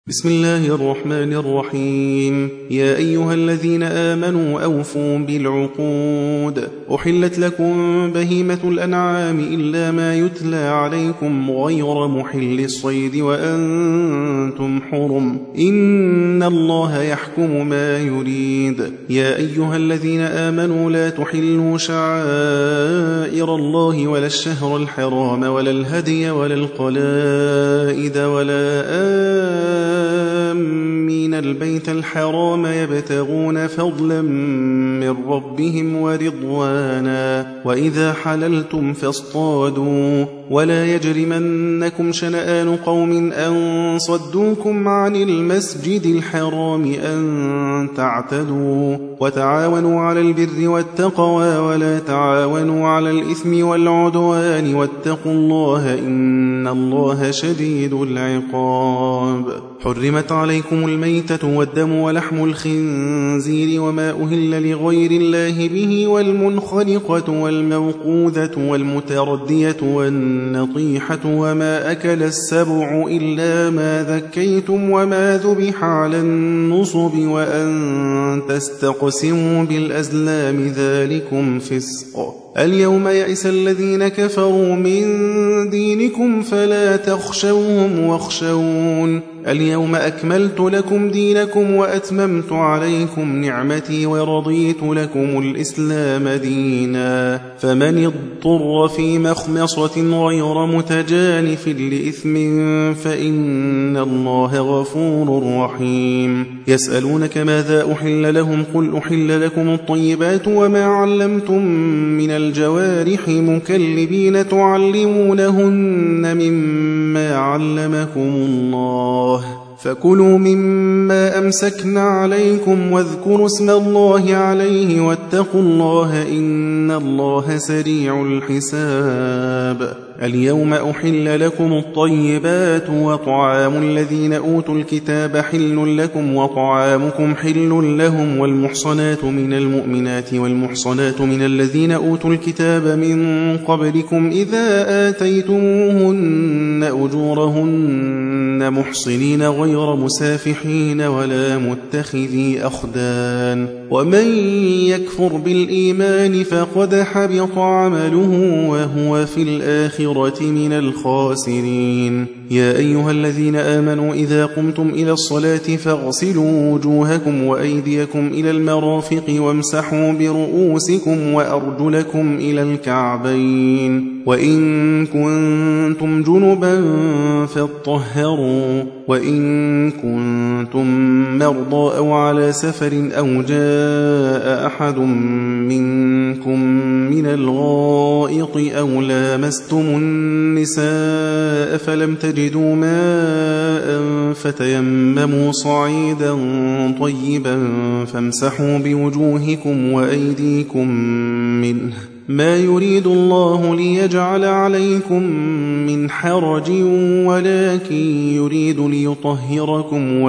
بسم الله الرحمن الرحيم. يا أيها الذين آمنوا أوفوا بالعقود. أحلت لكم بهيمة الأنعام إلا ما يتلى عليكم غير محل الصيد وأنتم حرم، إن الله يحكم ما يريد. يا أيها الذين آمنوا لا تحلوا شعائر الله ولا الشهر الحرام ولا الهدي ولا القلائد ولا آمين البيت الحرام يبتغون فضلا من ربهم ورضوانا، وإذا حللتم فاصطادوا، ولا يجرمنكم شنآن قوم أن صدوكم عن المسجد الحرام أن تعتدوا، وتعاونوا على البر والتقوى ولا تعاونوا على الإثم والعدوان، واتقوا الله إن الله شديد العقاب. حرمت عليكم الميتة والدم ولحم الخنزير وما أهل لغير الله به، والمنخنقة والموقوذة والمتردية والنطيحة وما أكل السبع إلا ما ذكيتم وما ذبح على النصب، وأن تستقسموا بالأزلام ذلكم فسق. اليوم يئس الذين كفروا من دينكم فلا تخشوهم واخشون. اليوم أكملت لكم دينكم وأتممت عليكم نعمتي ورضيت لكم الإسلام دينا، فمن اضطر في مخمصة غير متجانف لإثم فإن الله غفور رحيم. يسألونك ماذا أحل لهم؟ قل أحل لكم الطيبات وما علمتم من الجوارح مكلبين تعلمونهن مما علمكم الله، فكلوا مما أمسكنا عليكم واذكروا اسم الله عليه واتقوا الله إن الله سريع الحساب. اليوم أحل لكم الطيبات وطعام الذين أوتوا الكتاب حل لكم وطعامكم حل لهم، والمحصنات من المؤمنات والمحصنات من الذين أوتوا الكتاب من قبلكم إذا آتيتموهن أجورهن محصنين غير مسافحين ولا متخذي أخدان، ومن يكفر بالإيمان فقد حبط عمله وهو في الآخرة من الخاسرين. يا أيها الذين آمنوا إذا قمتم إلى الصلاة فاغسلوا وجوهكم وأيديكم إلى المرافق وامسحوا برؤوسكم وأرجلكم إلى الكعبين، وإن كنتم جنبا فاطهروا، وإن كنتم مرضى أو على سفر أو جاء أحد منكم من الغائط أو لامستم النساء فلم تجدوا ماء فتيمموا صعيدا طيبا فامسحوا بوجوهكم وأيديكم منه، ما يريد الله ليجعل عليكم من حرج ولكن يريد ليطهركم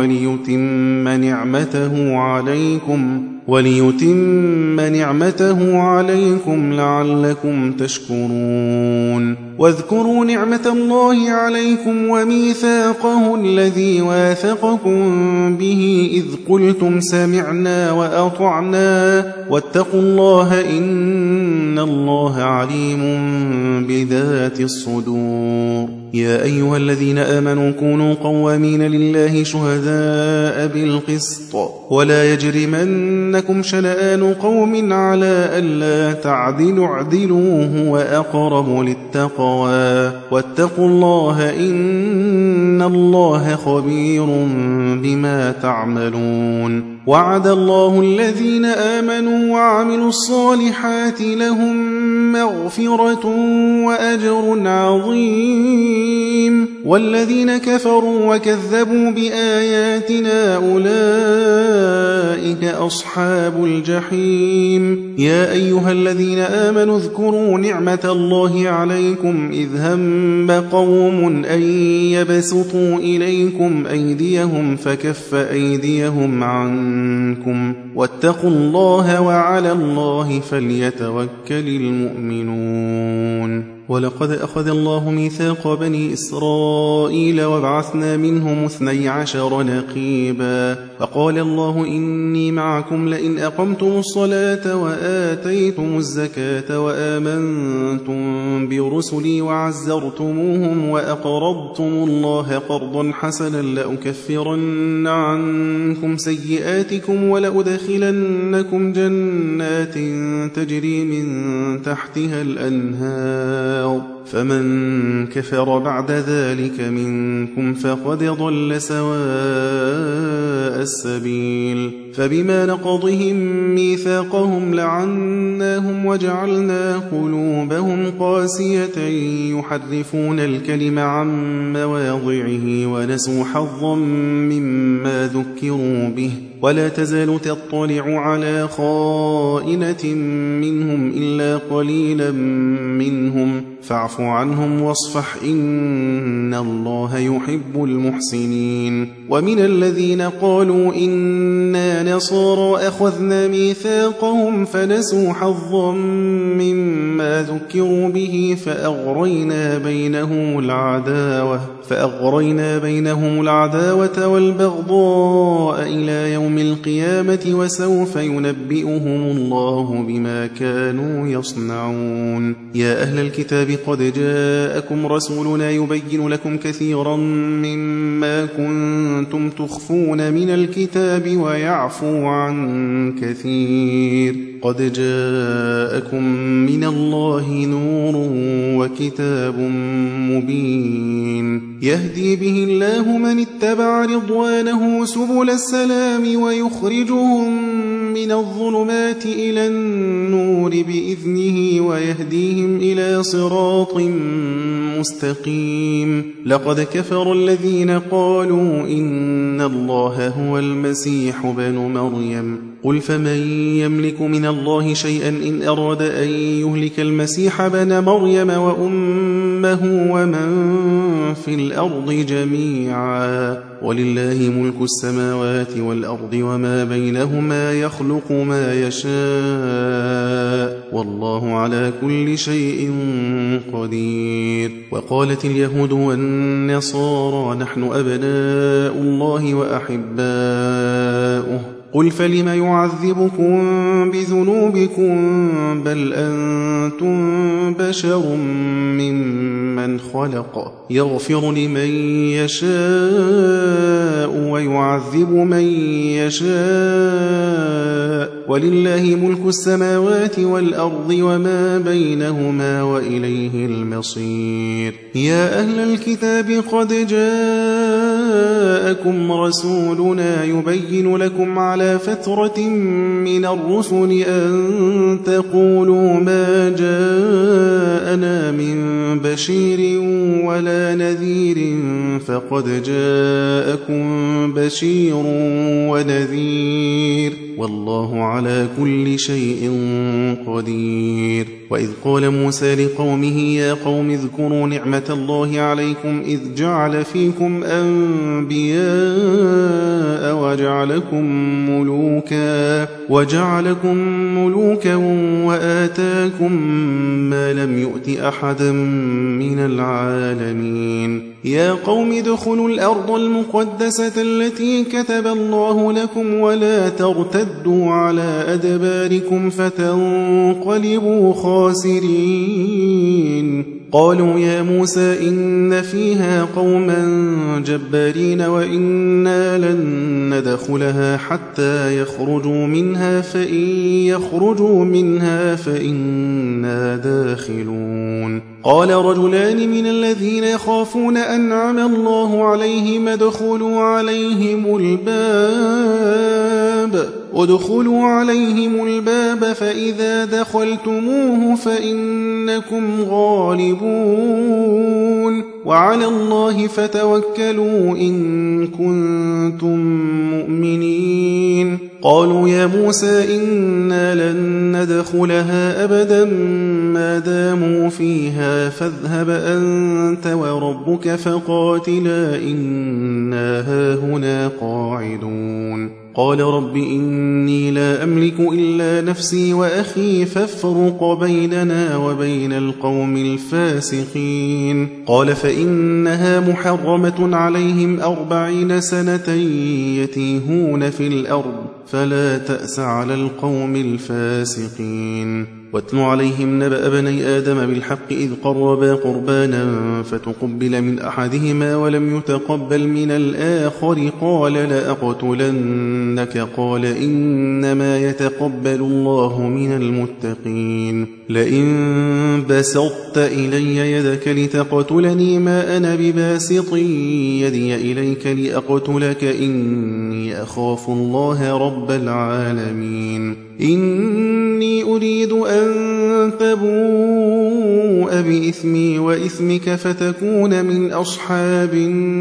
وليتم نعمته عليكم لعلكم تشكرون. واذكروا نعمة الله عليكم وميثاقه الذي واثقكم به إذ قلتم سمعنا وأطعنا، واتقوا الله إن الله عليم بذات الصدور. يا أيها الذين آمنوا كونوا قوامين لله شهداء بالقسط، ولا يجرمنكم شنآن قوم على ألا تعدلوا اعدلوا هو أقرب للتقوى، واتقوا الله إن الله خبير بما تعملون. وعد الله الذين آمنوا وعملوا الصالحات لهم مغفرة وأجر عظيم، والذين كفروا وكذبوا بآياتنا أولئك أصحاب الجحيم. يا أيها الذين آمنوا اذكروا نعمة الله عليكم إذ هم قوم أن يبسطوا إليكم أيديهم فكف أيديهم عنكم، واتقوا الله وعلى الله فليتوكل المؤمنون. ولقد أخذ الله ميثاق بني إسرائيل وبعثنا منهم 12 نقيبا فقال الله إني معكم لئن أقمتم الصلاة وآتيتم الزكاة وآمنتم برسلي وعزرتموهم وأقرضتم الله قرضا حسنا لأكفرن عنكم سيئاتكم ولأدخلنكم جنات تجري من تحتها الأنهار فمن كفر بعد ذلك منكم فقد ضل سواء السبيل فبما نقضهم ميثاقهم لعناهم وجعلنا قلوبهم قاسية يحرفون الكلم عن مواضعه ونسوا حظا مما ذكروا به ولا تزال تطلع على خائنة منهم إلا قليلا منهم فاعف عنهم واصفح إن الله يحب المحسنين ومن الذين قالوا إنا نصارى أخذنا ميثاقهم فنسوا حظا مما ذكروا به فأغرينا بينهم العداوة والبغضاء إلى يوم القيامة وسوف ينبئهم الله بما كانوا يصنعون يا أهل الكتاب قد جاءكم رسولنا يبين لكم كثيرا مما كنتم تخفون من الكتاب ويعفو عن كثير قد جاءكم من الله نور وكتاب مبين يهدي به الله من اتبع رضوانه سبل السلام ويخرجهم من الظلمات إلى النور بإذنه ويهديهم إلى صراط مستقيم لقد كفر الذين قالوا إن الله هو المسيح بن مريم قل فمن يملك من الله شيئا إن أراد أن يهلك المسيح بن مريم وأمه ومن في الأرض جميعا ولله ملك السماوات والأرض وما بينهما يخلق ما يشاء والله على كل شيء قدير وقالت اليهود والنصارى نحن أبناء الله وأحباؤه قل فلم يعذبكم بذنوبكم بل أنتم بشر ممن خلق يغفر لمن يشاء ويعذب من يشاء ولله ملك السماوات والأرض وما بينهما وإليه المصير يا أهل الكتاب قد جاءكم رسولنا يبين لكم على فترة من الرسل أن تقولوا ما جاءنا من بشير ولا نذير فقد جاءكم بشير ونذير والله على كل شيء قدير وإذ قال موسى لقومه يا قوم اذكروا نعمة الله عليكم إذ جعل فيكم أنبياء وجعلكم ملوكا وآتاكم ما لم يؤت أحدا من العالمين يا قوم ادخلوا الأرض المقدسة التي كتب الله لكم ولا ترتدوا على أدباركم فتنقلبوا خاسرين قالوا يا موسى إن فيها قوما جبارين وإنا لن ندخلها حتى يخرجوا منها فإن يخرجوا منها فإنا داخلون قال رجلان من الذين يخافون أنعم الله عليهم ادخلوا عليهم الباب فإذا دخلتموه فإنكم غالبون وعلى الله فتوكلوا إن كنتم مؤمنين قالوا يا موسى إنا لن ندخلها أبدا ما داموا فيها فاذهب أنت وربك فقاتلا إنا هاهنا قاعدون قال رب إني لا أملك إلا نفسي وأخي فافرق بيننا وبين القوم الفاسقين قال فإنها محرمة عليهم 40 سنة يتيهون في الأرض فلا تأس على القوم الفاسقين واتل عليهم نبأ بني آدم بالحق إذ قربا قربانا فتقبل من أحدهما ولم يتقبل من الآخر قال لأقتلنك قال إنما يتقبل الله من المتقين لئن بسطت إلي يدك لتقتلني ما أنا بباسط يدي إليك لأقتلك إني أخاف الله رب العالمين إني أريد أن تبوء بإثمي وإثمك فتكون من أصحاب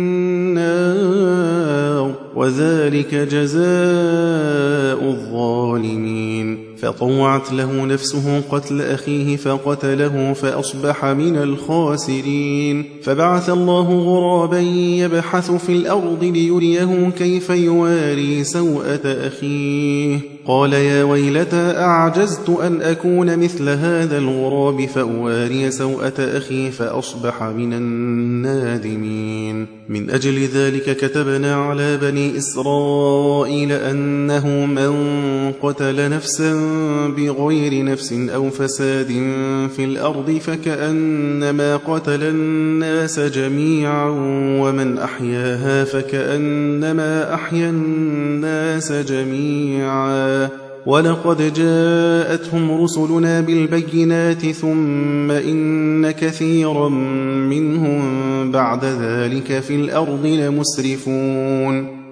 النار وذلك جزاء الظالمين فطوعت له نفسه قتل أخيه فقتله فأصبح من الخاسرين فبعث الله غرابا يبحث في الأرض ليريه كيف يواري سوءة أخيه قال يا ويلتى أعجزت أن أكون مثل هذا الغراب فأواري سوءة أخي فأصبح من النادمين من أجل ذلك كتبنا على بني إسرائيل أنه من قتل نفسا بغير نفس أو فساد في الأرض فكأنما قتل الناس جميعا ومن أحياها فكأنما أحيا الناس جميعا ولقد جاءتهم رسلنا بالبينات ثم إن كثيرا منهم بعد ذلك في الأرض لمسرفون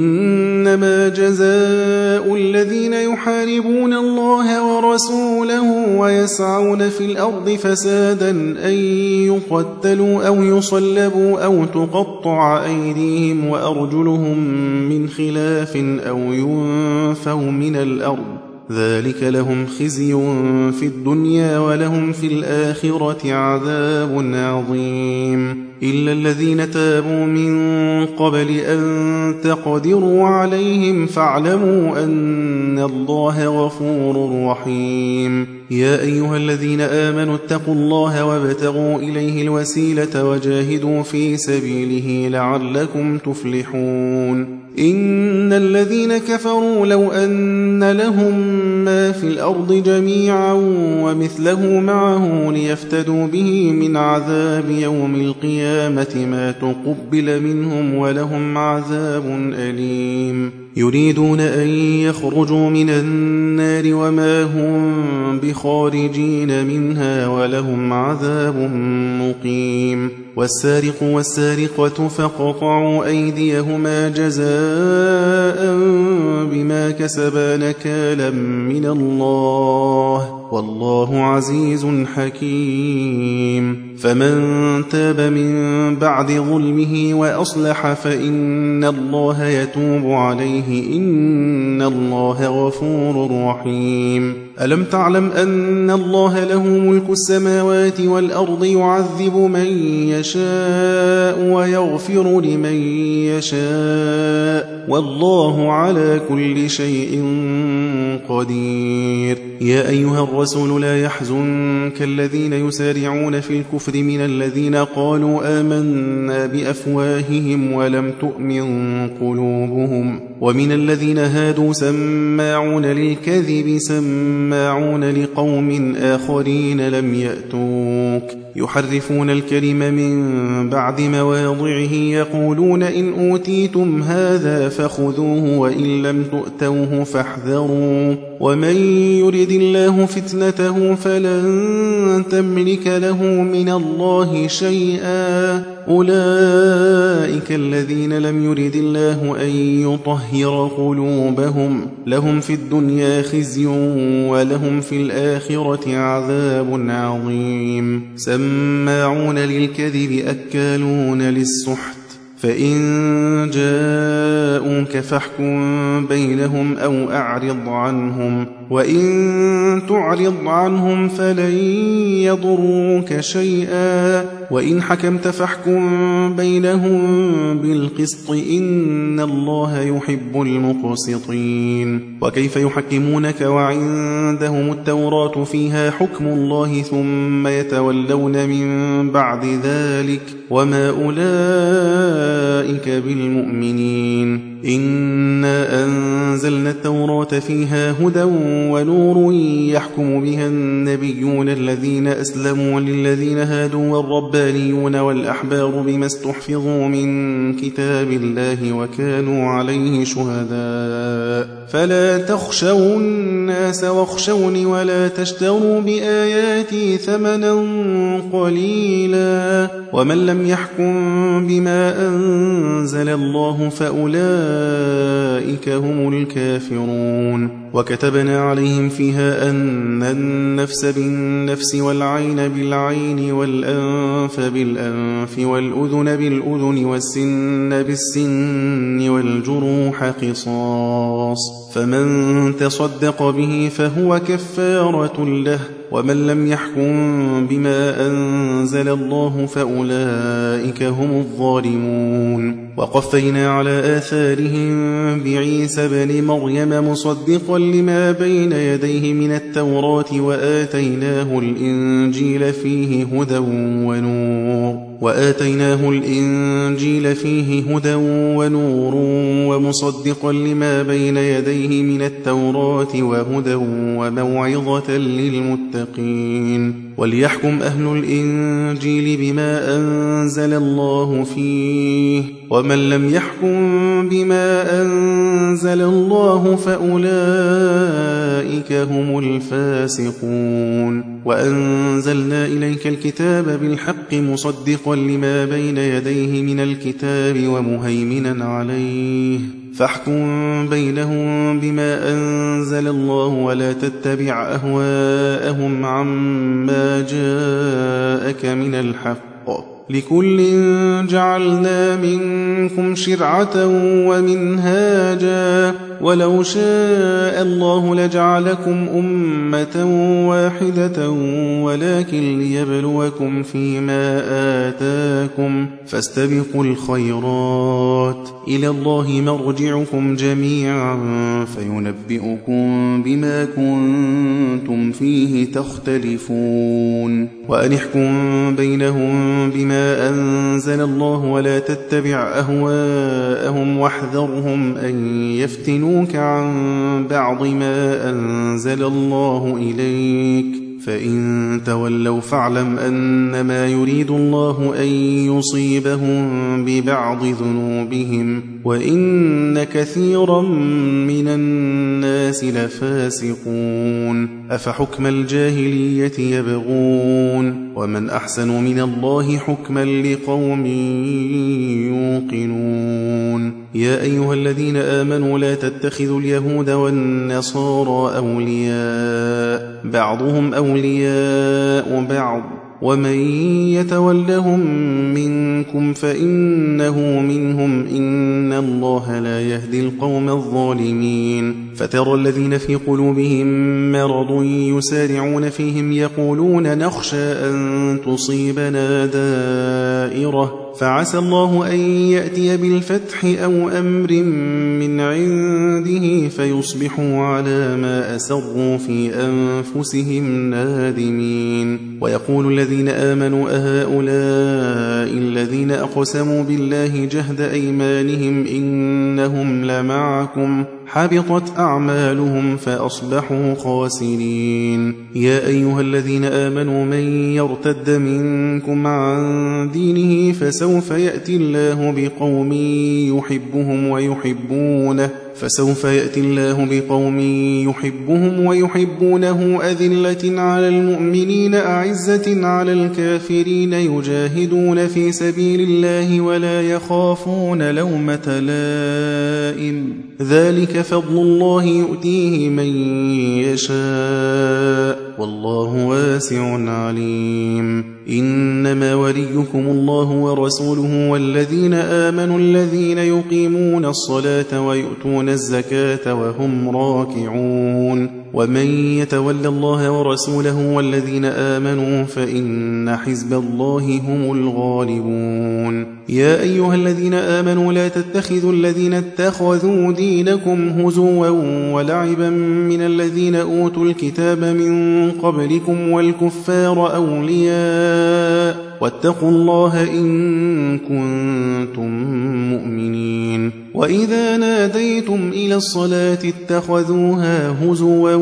إنما جزاء الذين يحاربون الله ورسوله ويسعون في الأرض فسادا أن يقتلوا أو يصلبوا أو تقطع أيديهم وأرجلهم من خلاف أو ينفوا من الأرض ذلك لهم خزي في الدنيا ولهم في الآخرة عذاب عظيم إلا الذين تابوا من قبل أن تقدروا عليهم فاعلموا أن الله غفور رحيم يا أيها الذين آمنوا اتقوا الله وابتغوا إليه الوسيلة وجاهدوا في سبيله لعلكم تفلحون إن الذين كفروا لو أن لهم ما في الأرض جميعا ومثله معه ليفتدوا به من عذاب يوم القيامة ما تقبل منهم ولهم عذاب أليم يريدون أن يخرجوا من النار وما هم بخارجين منها ولهم عذاب مقيم والسارق والسارقة فقطعوا أيديهما جزاء بما كسبا نكالا من الله والله عزيز حكيم فمن تاب من بعد ظلمه وأصلح فإن الله يتوب عليه إن الله غفور رحيم ألم تعلم أن الله له ملك السماوات والأرض يعذب من يشاء ويغفر لمن يشاء والله على كل شيء قدير يا أيها الرسول لا يحزنك الذين يسارعون في الكفر من الذين قالوا آمنا بأفواههم ولم تؤمن قلوبهم ومن الذين هادوا سماعون للكذب سماعون لقوم آخرين لم يأتوك يحرفون الكلم من بعد مواضعه يقولون إن أوتيتم هذا فخذوه وإن لم تؤتوه فاحذروا ومن يرد الله فتنته فلن تملك له من الله شيئا أولئك الذين لم يرد الله أن يطهر قلوبهم لهم في الدنيا خزي ولهم في الآخرة عذاب عظيم سماعون للكذب أكالون للسحت فإن جاءوك جاءوك فاحكم بينهم أو أعرض عنهم، وإن تعرض عنهم فلن يضروك شيئا، وإن حكمت فاحكم بينهم بالقسط إن الله يحب المقسطين. وكيف يحكمونك وعندهم التوراة فيها حكم الله ثم يتولون من بعد ذلك وما أولئك بالمؤمنين. إنا أنزلنا التوراة فيها هدى ونور يحكم بها النبيون الذين أسلموا للذين هادوا والربانيون والأحبار بما استحفظوا من كتاب الله وكانوا عليه شهداء، فلا تخشوا الناس واخشوني ولا تشتروا بآياتي ثمنا قليلا، ومن لم يحكم بما أنزل الله فأولئك هم الكافرون. وكتبنا عليهم فيها أن النفس بالنفس والعين بالعين والأنف بالأنف والأذن بالأذن والسن بالسن والجروح قصاص، فمن تصدق به فهو كفارة له، ومن لم يحكم بما أنزل الله فأولئك هم الظالمون. وقفينا على آثارهم بعيسى بن مريم مصدقا لما بين يديه من التوراة وآتيناه الإنجيل فيه هدى ونور ومصدقا لما بين يديه من التوراة وهدى وموعظة للمتقين. وليحكم أهل الإنجيل بما أنزل الله فيه، ومن لم يحكم بما أنزل الله فأولئك هم الفاسقون. وأنزلنا إليك الكتاب بالحق مصدقا لما بين يديه من الكتاب ومهيمنا عليه، فاحكم بينهم بما أنزل الله ولا تتبع أهواءهم عما جاءك من الحق، لكل جعلنا منكم شرعة ومنهاجا، ولو شاء الله لجعلكم أمة واحدة ولكن ليبلوكم فيما آتاكم، فاستبقوا الخيرات، إلى الله مرجعكم جميعا فينبئكم بما كنتم فيه تختلفون. وأن احكم بينهم بما أنزل الله ولا تتبع أهواءهم واحذرهم أن يفتنوك عن بعض ما أنزل الله إليك، فإن تولوا فاعلم أنما يريد الله أن يصيبهم ببعض ذنوبهم وإن كثيرا من الناس لفاسقون. أفحكم الجاهلية يبغون ومن أحسن من الله حكما لقوم يوقنون. يا أيها الذين آمنوا لا تتخذوا اليهود والنصارى أولياء، بعضهم أولياء بعض، ومن يتولهم منكم فإنه منهم، إن الله لا يهدي القوم الظالمين. فترى الذين في قلوبهم مرض يسارعون فيهم يقولون نخشى أن تصيبنا دائرة، فعسى الله أن يأتي بالفتح أو أمر من عنده فيصبحوا على ما أسروا في أنفسهم نادمين. ويقول الذين آمنوا أهؤلاء الذين أقسموا بالله جهد أيمانهم إنهم لمعكم، حبطت أعمالهم فأصبحوا خاسرين. يا أيها الذين آمنوا من يرتد منكم عن دينه فسوف يأتي الله بقوم يحبهم ويحبونه أذلة على المؤمنين أعزة على الكافرين يجاهدون في سبيل الله ولا يخافون لومة لائم، ذلك فضل الله يؤتيه من يشاء والله واسع عليم. إنما وليكم الله ورسوله والذين آمنوا الذين يقيمون الصلاة ويؤتون الزكاة وهم راكعون. ومن يتول الله ورسوله والذين آمنوا فإن حزب الله هم الغالبون. يا أيها الذين آمنوا لا تتخذوا الذين اتخذوا دينكم هزوا ولعبا من الذين أوتوا الكتاب من قبلكم والكفار أولياء واتقوا الله إن كنتم مؤمنين. وإذا ناديتم إلى الصلاة اتخذوها هزوا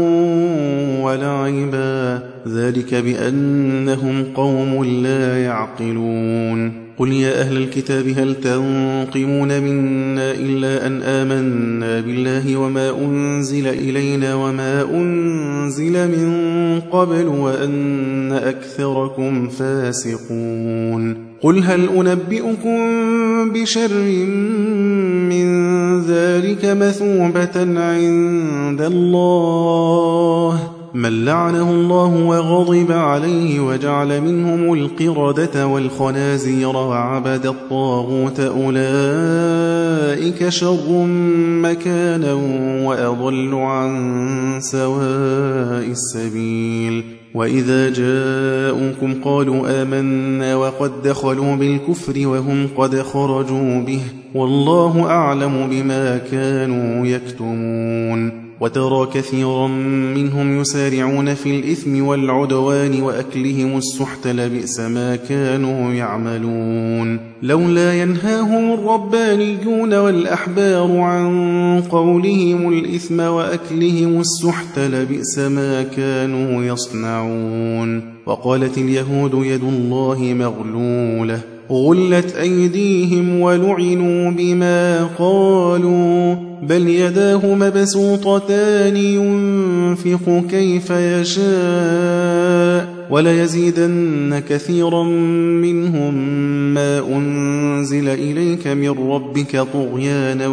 ولعبا ذلك بأنهم قوم لا يعقلون. قل يا أهل الكتاب هل تنقمون منا إلا أن آمنا بالله وما أنزل إلينا وما أنزل من قبل وأن أكثركم فاسقون. قل هل أنبئكم بشر من ذلك مثوبة عند الله من لعنه الله وغضب عليه وجعل منهم القردة والخنازير وعبد الطاغوت أولئك شر مكانا وأضل عن سواء السبيل. وإذا جاءوكم قالوا آمنا وقد دخلوا بالكفر وهم قد خرجوا به والله أعلم بما كانوا يكتمون. وترى كثيرا منهم يسارعون في الإثم والعدوان وأكلهم السحت لبئس ما كانوا يعملون. لولا ينهاهم الربانيون والأحبار عن قولهم الإثم وأكلهم السحت لبئس ما كانوا يصنعون. وقالت اليهود يد الله مغلولة غلت أيديهم ولعنوا بما قالوا بل يداه مبسوطتان ينفق كيف يشاء وليزيدن كثيرا منهم ما أنزل إليك من ربك طغيانا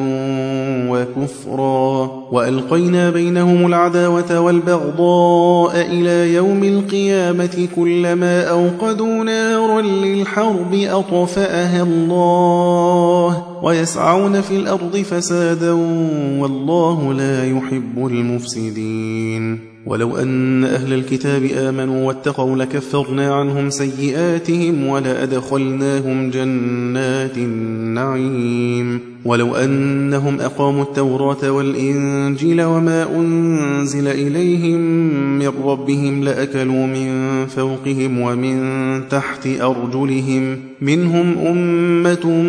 وكفرا وألقينا بينهم العداوة والبغضاء إلى يوم القيامة كلما أوقدوا نارا للحرب أطفأها الله ويسعون في الأرض فسادا والله لا يحب المفسدين. ولو أن أهل الكتاب آمنوا واتقوا لكفرنا عنهم سيئاتهم ولأدخلناهم جنات النعيم. ولو أنهم أقاموا التوراة والإنجيل وما أنزل إليهم من ربهم لأكلوا من فوقهم ومن تحت أرجلهم منهم أمة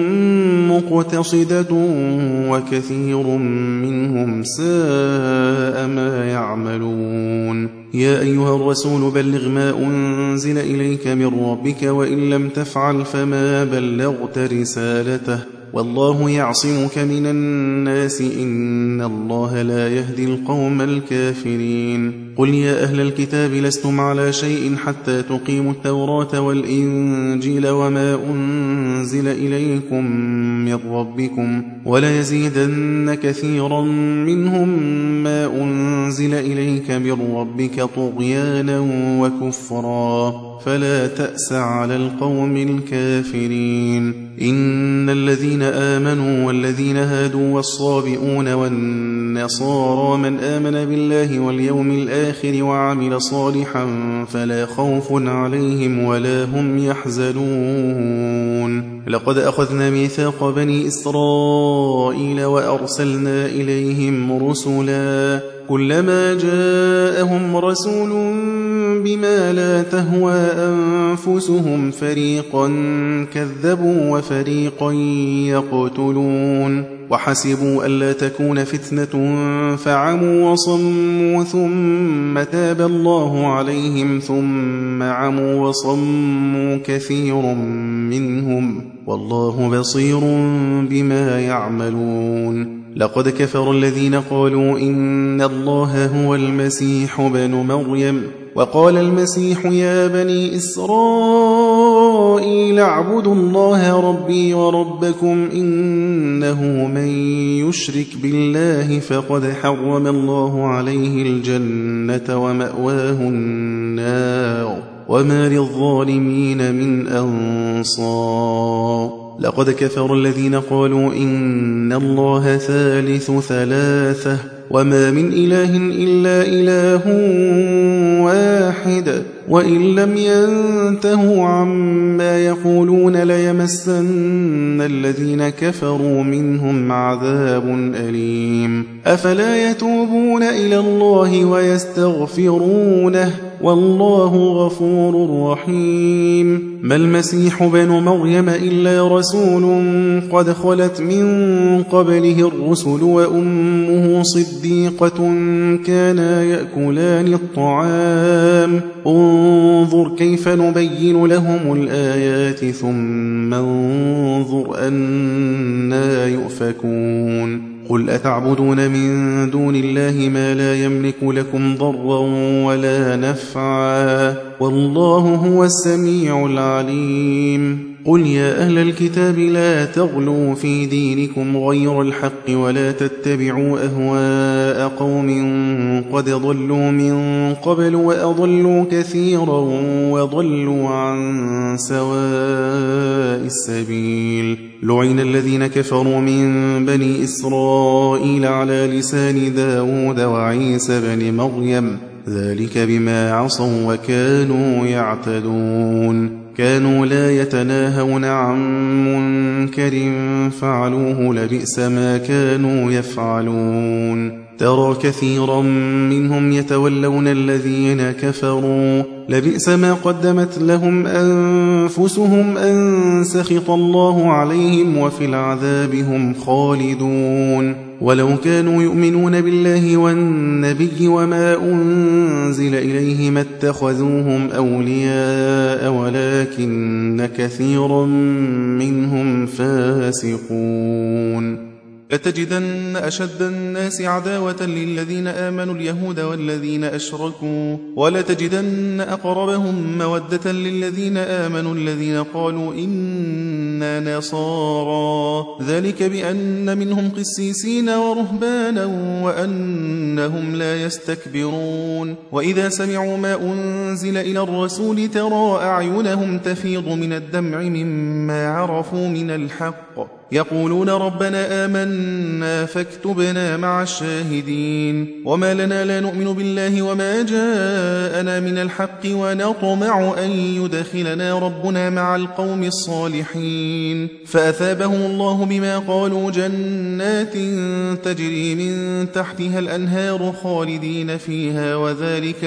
مقتصدة وكثير منهم ساء ما يعملون. يا أيها الرسول بلغ ما أنزل إليك من ربك وإن لم تفعل فما بلغت رسالته والله يعصمك من الناس إن الله لا يهدي القوم الكافرين. قل يا أهل الكتاب لستم على شيء حتى تقيموا التوراة والإنجيل وما أنزل إليكم من ربكم وليزيدن كثيرا منهم ما أنزل إليك من ربك طغيانا وكفرا فلا تأس على القوم الكافرين. إن الذين آمنوا والذين هادوا والصابئون والنصارى من آمن بالله واليوم الآخر وعمل صالحا فلا خوف عليهم ولا هم يحزنون. لقد أخذنا ميثاق بني إسرائيل وأرسلنا إليهم رسلا كلما جاءهم رسول بما لا تهوى أنفسهم فريقا كذبوا وفريقا يقتلون وحسبوا ألا تكون فتنة فعموا وصموا ثم تاب الله عليهم ثم عموا وصموا كثير منهم والله بصير بما يعملون. لقد كفر الذين قالوا إن الله هو المسيح ابن مريم وقال المسيح يا بني إسرائيل إسرائيل اعبدوا الله ربي وربكم إنه من يشرك بالله فقد حرم الله عليه الجنة ومأواه النار وما للظالمين من أنصار لقد كفر الذين قالوا إن الله ثالث ثلاثة وما من إله إلا إله واحد وإن لم ينتهوا عما يقولون ليمسن الذين كفروا منهم عذاب أليم أفلا يتوبون إلى الله ويستغفرونه والله غفور رحيم ما المسيح بن مريم إلا رسول قد خلت من قبله الرسل وأمه صديقة كانا يأكلان الطعام انظر كيف نبين لهم الآيات ثم انظر أنا يؤفكون قل أتعبدون من دون الله ما لا يملك لكم ضرا ولا نفعا والله هو السميع العليم قل يا أهل الكتاب لا تغلوا في دينكم غير الحق ولا تتبعوا أهواء قوم قد ضلوا من قبل وأضلوا كثيرا وضلوا عن سواء السبيل لعن الذين كفروا من بني إسرائيل على لسان داود وعيسى بن مريم ذلك بما عصوا وكانوا يعتدون كانوا لا يتناهون عن منكر فعلوه لبئس ما كانوا يفعلون ترى كثيرا منهم يتولون الذين كفروا لبئس ما قدمت لهم أنفسهم أن سخط الله عليهم وفي العذاب هم خالدون ولو كانوا يؤمنون بالله والنبي وما أنزل إليه ما اتخذوهم أولياء ولكن كثيرا منهم فاسقون لتجدن أشد الناس عداوة للذين آمنوا اليهود والذين أشركوا ولتجدن أقربهم مودة للذين آمنوا الذين قالوا إنا نصارى ذلك بأن منهم قسيسين ورهبانا وأنهم لا يستكبرون وإذا سمعوا ما أنزل إلى الرسول ترى أعينهم تفيض من الدمع مما عرفوا من الحق يقولون ربنا آمنا فاكتبنا مع الشاهدين وما لنا لا نؤمن بالله وما جاءنا من الحق ونطمع أن يدخلنا ربنا مع القوم الصالحين فأثابهم الله بما قالوا جنات تجري من تحتها الأنهار خالدين فيها وذلك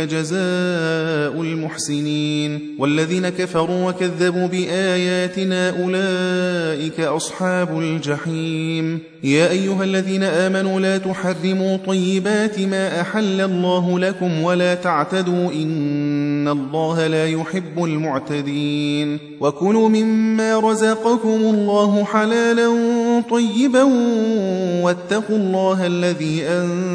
جزاء المحسنين والذين كفروا وكذبوا بآياتنا أولئك أصحاب الجحيم يا أيها الذين آمنوا لا تحرموا طيبات ما أحل الله لكم ولا تعتدوا إن الله لا يحب المعتدين وكلوا مما رزقكم الله حلالا طيبا واتقوا الله الذي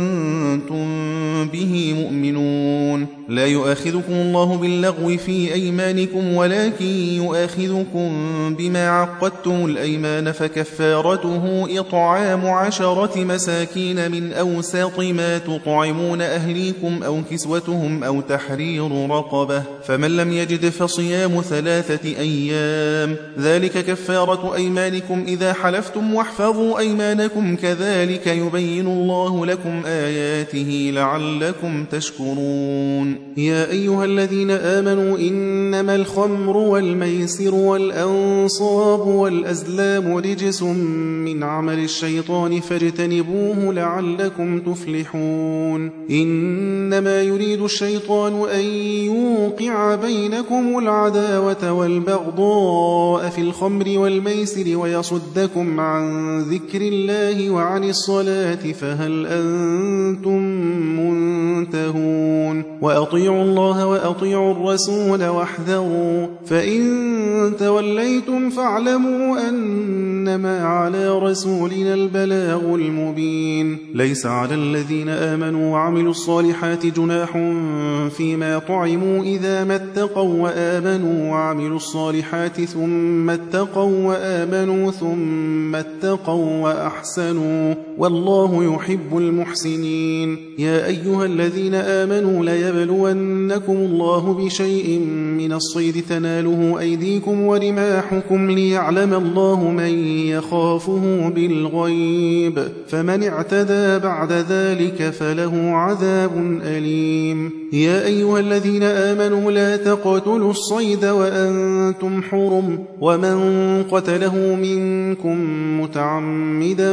أنتم به مؤمنون لا يؤاخذكم الله باللغو في أيمانكم ولكن يؤاخذكم بما عقدتم الأيمان فكفارته إطعام 10 مساكين من أوسط ما تطعمون أهليكم أو كسوتهم أو تحرير رقبة فمن لم يجد فصيام 3 أيام ذلك كفارة أيمانكم إذا حلفتم واحفظوا أيمانكم كذلك يبين الله لكم آياته لعلكم تشكرون يا أيها الذين آمنوا إنما الخمر والميسر والأنصاب والأزلام رجس من عمل الشيطان فاجتنبوه لعلكم تفلحون إنما يريد الشيطان أن يوقع بينكم العداوة والبغضاء في الخمر والميسر ويصدكم عن ذكر الله وعن الصلاة فهل أنتم منتهون وأطيعوا الله وأطيعوا الرسول واحذروا، فإن توليتم فاعلموا أنما على رسولنا البلاغ المبين. ليس على الذين آمنوا وعملوا الصالحات جناح فيما طعموا إذا ما اتقوا وآمنوا وعملوا الصالحات ثم اتقوا وآمنوا ثم اتقوا وأحسنوا، والله يحب المحسنين. يا أيها الذين آمنوا ليبلونكم الله بشيء من الصيد تناله أيديكم ورماحكم ليعلم الله من يخافه بالغيب، فمن اعتدى بعد ذلك فله عذاب أليم. يا أيها الذين آمنوا لا تقتلوا الصيد وأنتم حرم، ومن قتله منكم متعمدا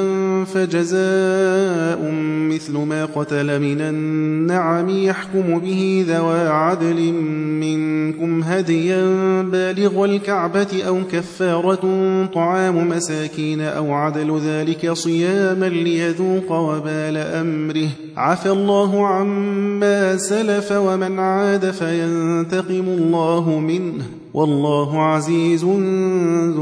فجزاء مثل ما قتل من النعم يحكم به ذوى عدل منكم هديا بالغ الكعبة أو كفارة طعام مساكين أو عدل ذلك صياما ليذوق وبال أمره، عفى الله عما سلف ومن عاد فينتقم الله منه، والله عزيز ذو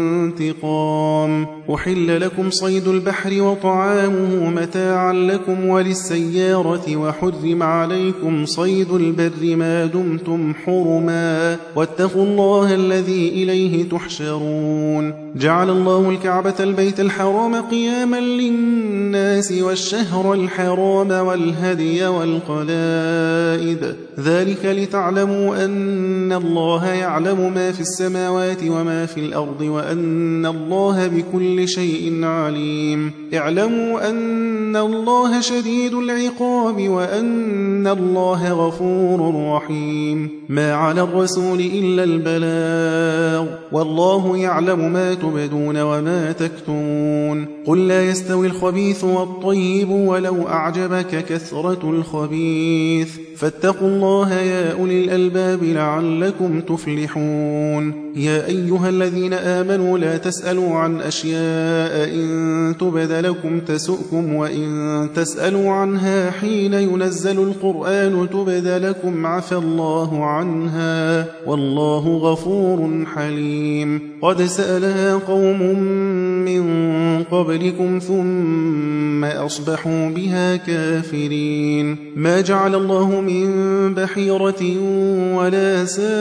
انتقام. أحل لكم صيد البحر وطعامه متاعا لكم وللسيارة، وحرم عليكم صيد البر ما دمتم حرما، واتقوا الله الذي إليه تحشرون. جعل الله الكعبة البيت الحرام قياما للناس والشهر الحرام والهدي والقلائد، ذلك لتعلموا أن الله يعلم ما في السماوات وما في الأرض وأن الله بكل شيء عليم. اعلموا أن الله شديد العقاب وأن الله غفور رحيم. ما على الرسول إلا البلاغ، والله يعلم ما تبدون وما تكتمون. قل لا يستوي الخبيث والطيب ولو أعجبك كثرة الخبيث، فاتقوا الله يا أولي الألباب لعلكم تفلحون. يا أيها الذين آمنوا لا تسألوا عن أشياء إن تبد لكم تسؤكم، وإن تسألوا عنها حين ينزل القرآن تبد لكم عفى الله عنها، والله غفور حليم. قد سألها قوم من قبلكم ثم أصبحوا بها كافرين. ما جعل الله من بحيرة ولا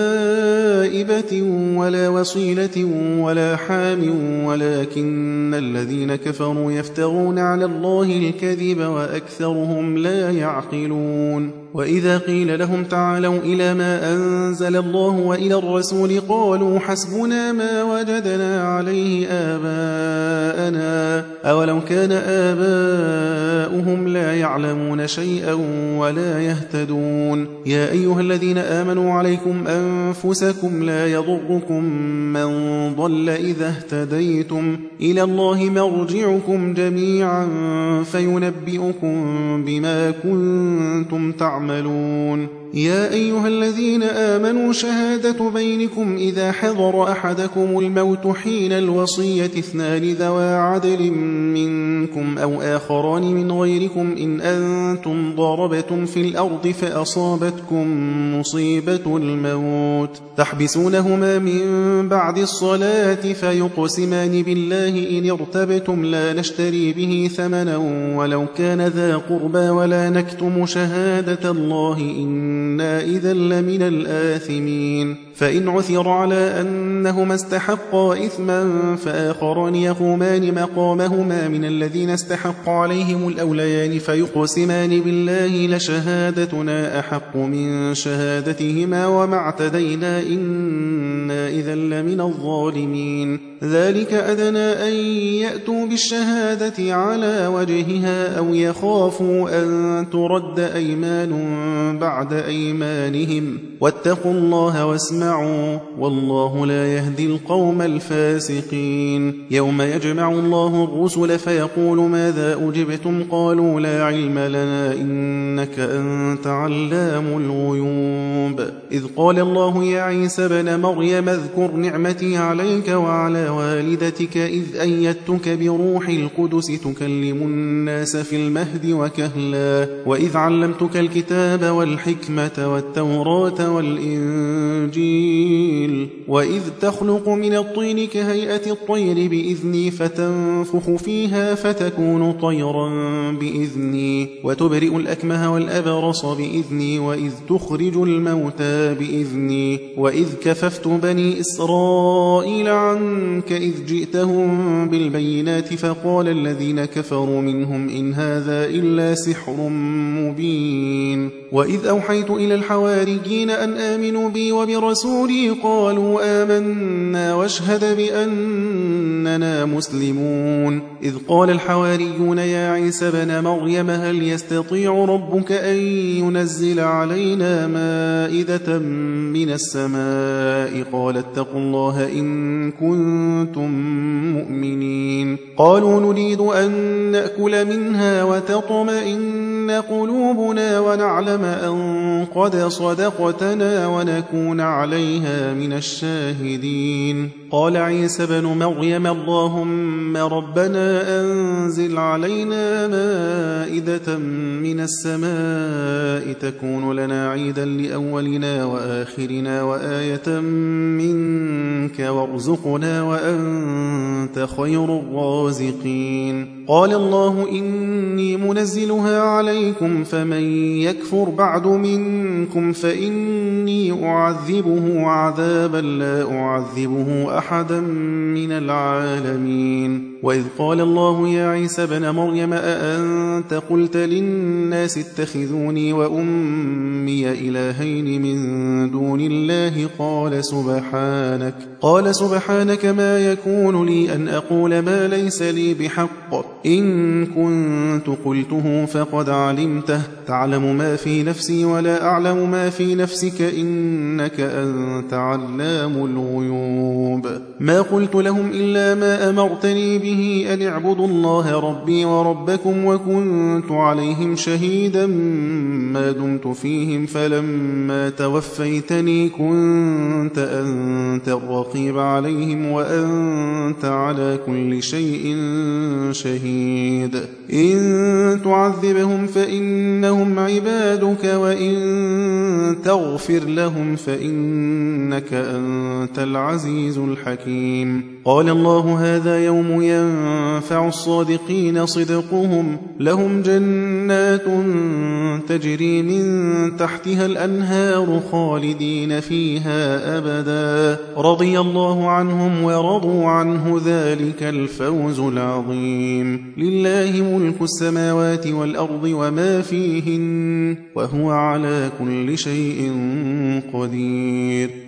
سائبة ولا وصيلة ولا حام، ولكن الذين كفروا يفترون على الله الكذب وأكثرهم لا يعقلون. وإذا قيل لهم تعالوا إلى ما أنزل الله وإلى الرسول قالوا حسبنا ما وجدنا عليه آباءنا، أولو كان آباؤهم لا يعلمون شيئا ولا يهتدون. يا أيها الذين آمنوا عليكم أنفسكم لا يضركم من ضل إذا اهتديتم، إلى الله مرجعكم جميعا فينبئكم بما كنتم تعملون. يا أيها الذين آمنوا شهادة بينكم إذا حضر أحدكم الموت حين الوصية اثنان ذوى عدل منكم أو آخران من غيركم إن أنتم ضربتم في الأرض فأصابتكم مصيبة الموت تحبسونهما من بعد الصلاة فيقسمان بالله إن ارتبتم لا نشتري به ثمنا ولو كان ذا قربى ولا نكتم شهادة الله إنا إذا لمن الآثمين. فإن عثر على أنهما استحقا إثما فآخران يقومان مقامهما من الذين استحق عليهم الأوليان فيقسمان بالله لشهادتنا أحق من شهادتهما وما اعتدينا إنا إذا لمن الظالمين. ذلك أدنى أن يأتوا بالشهادة على وجهها أو يخافوا أن ترد أيمان بعد أيمانهم واتقوا الله واسمعوا والله لا يهدي القوم الفاسقين. يوم يجمع الله الرسل فيقول ماذا أجبتم قالوا لا علم لنا إنك أنت علام الغيوب. إذ قال الله يا عيسى ابن مريم اذكر نعمتي عليك وعلى وعلى والدتك إذ أيدتك بروح القدس تكلم الناس في المهد وكهلا وإذ علمتك الكتاب والحكمة والتوراة والإنجيل وإذ تخلق من الطين كهيئة الطير بإذني فتنفخ فيها فتكون طيرا بإذني وتبرئ الأكمه والأبرص بإذني وإذ تخرج الموتى بإذني وإذ كففت بني إسرائيل عنك إذ جئتهم بالبينات فقال الذين كفروا منهم إن هذا إلا سحر مبين وإذ أوحيت إلى الحواريين أن آمنوا بي وبرسولي قالوا آمنا واشهد بأننا مسلمون إذ قال الحواريون يا عيسى بن مريم هل يستطيع ربك أن ينزل علينا مائدة من السماء قال اتقوا الله إن كنتم مؤمنين قالوا نريد أن نأكل منها وتطمئن قلوبنا ونعلم أن قد صدقتنا ونكون عليها من الشاهدين قال عيسى بن مريم اللهم ربنا أنزل علينا مائدة من السماء تكون لنا عيدا لأولنا وآخرنا وآية منك وارزقنا وأنت خير الرازقين قال الله إني منزلها عليكم فمن يكفر بعد منكم فإني أعذبه عذابا لا أعذبه أحدا من العالمين وإذ قال الله يا عيسى بن مريم أأنت قلت للناس اتخذوني وأمي إلهين من دون الله قال سبحانك ما يكون لي أن أقول ما ليس لي بحق إن كنت قلته فقد علمته تعلم ما في نفسي ولا أعلم ما في نفسك إنك أنت علام الغيوب ما قلت لهم إلا ما أمرتني به أن اعبدوا الله ربي وربكم وكنت عليهم شهيدا ما دمت فيهم فلما توفيتني كنت أنت الرقيب عليهم وأنت على كل شيء شهيد إن تعذبهم فإنهم عبادك وإن تغفر لهم فإنك أنت العزيز الحكيم قال الله هذا يوم ينفع الصادقين صدقهم لهم جنات تجري من تحتها الأنهار خالدين فيها أبدا رضي الله عنهم ورضوا عنه ذلك الفوز العظيم لله ملك السماوات والأرض وما فيهن وهو على كل شيء قدير